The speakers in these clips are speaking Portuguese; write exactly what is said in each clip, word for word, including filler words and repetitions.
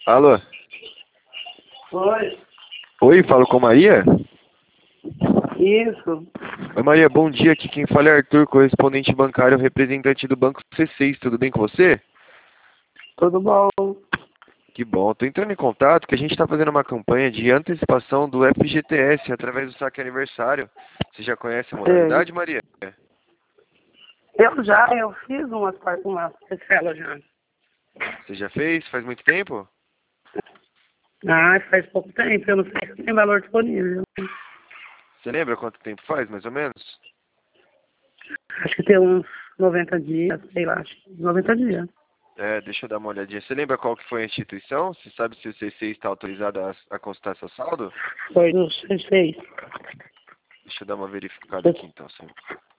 Alô? Oi, Oi, falo com Maria? isso, Oi, Maria, bom dia. Aqui quem fala é Arthur, correspondente bancário, representante do Banco C seis. Tudo bem com você? tudo bom? Que bom. Tô entrando em contato que a gente está fazendo uma campanha de antecipação do F G T S através do saque aniversário. Você já conhece a Sei. modalidade, Maria? Eu já, eu fiz umas, par- umas parcelas já. Você já fez? Faz muito tempo? Ah, faz pouco tempo, eu não sei se tem valor disponível. Você lembra quanto tempo faz, mais ou menos? Acho que tem uns noventa dias, sei lá, acho que noventa dias. É, deixa eu dar uma olhadinha. Você lembra qual que foi a instituição? Você sabe se o C seis está autorizado a, a consultar seu saldo? Foi no C seis. Deixa eu dar uma verificada aqui então. Só.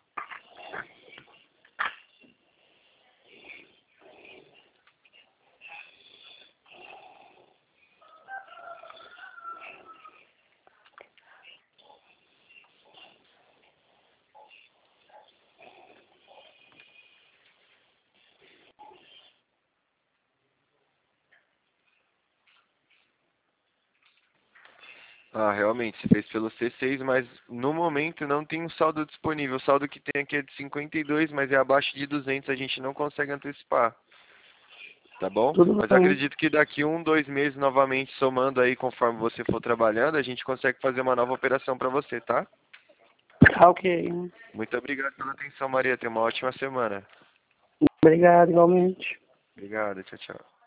Ah, realmente, você fez pelo C seis, mas no momento não tem um saldo disponível. O saldo que tem aqui é de cinquenta e dois, mas é abaixo de duzentos, a gente não consegue antecipar. Tá bom? Tudo Mas bem. acredito que daqui um, dois meses, novamente, somando aí conforme você for trabalhando, a gente consegue fazer uma nova operação para você, tá? Tá ok. Muito obrigado pela atenção, Maria. Tenha uma ótima semana. Obrigado, igualmente. Obrigado, tchau, tchau.